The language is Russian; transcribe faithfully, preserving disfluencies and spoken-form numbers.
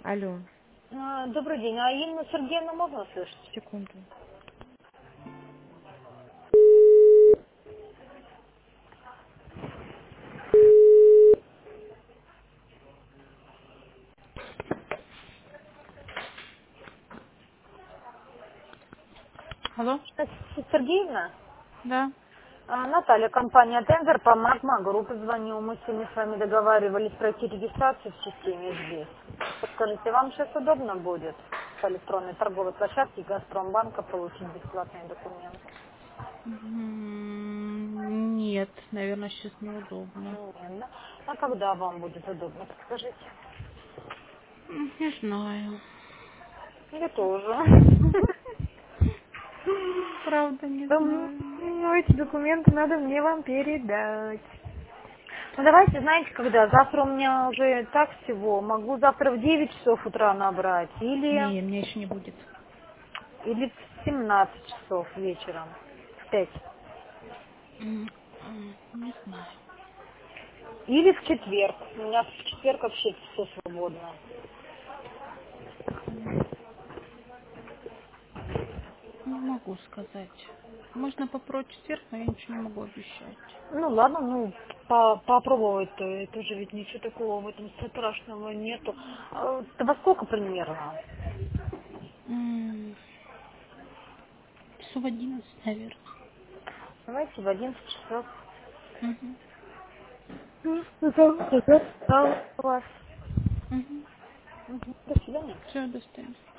Алло, А, Добрый день. А Инну Сергеевну можно слышать? секунду. Алло? Э, Сергеевна? Да. А, Наталья, компания Тендер, по Магма группе звоню. Мы сегодня с вами договаривались пройти регистрацию в системе здесь. Подскажите, вам сейчас удобно будет по электронной торговой площадке Газпромбанка получить бесплатные документы? М, Нет, наверное, сейчас неудобно. Нет, да? А когда вам будет удобно, подскажите? М, Не знаю. Я тоже. Правда, не Дум- знаю. Ну, эти документы надо мне вам передать. Ну, давайте, знаете, когда? Завтра у меня уже так всего. Могу завтра в девять часов утра набрать. Или, Не, меня еще не будет. или в семнадцать часов вечером. В пять. М, м, Не знаю. Или в четверг. У меня в четверг вообще все свободно. М, Не могу сказать. Можно попробовать четверг, но я ничего не могу обещать. Ну, ладно, ну, по- попробовать-то. Это же ведь ничего такого в этом страшного нету. А, да во сколько примерно? М, Часов одиннадцать, наверное. Давайте в одиннадцать часов. Угу. Ну, завтра, да, у вас. Угу. Мгм. До свидания. Все, до свидания.